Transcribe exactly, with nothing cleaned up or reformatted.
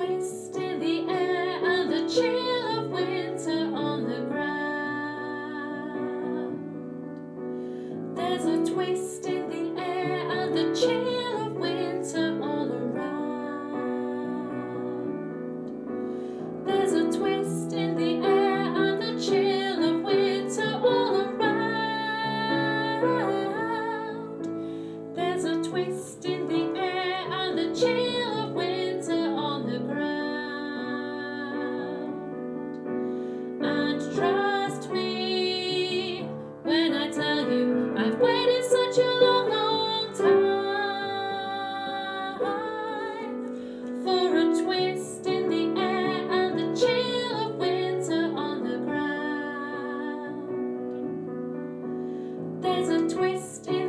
twist in the air and the chill of winter on the ground. There's a twist in the air and the chill of winter all around. There's a twist in the air and the chill of winter all around. There's a twist in the air and the chill of winter on the ground. And trust me when I tell you I've waited such a long, long time for a twist in the air and the chill of winter on the ground. There's a twist in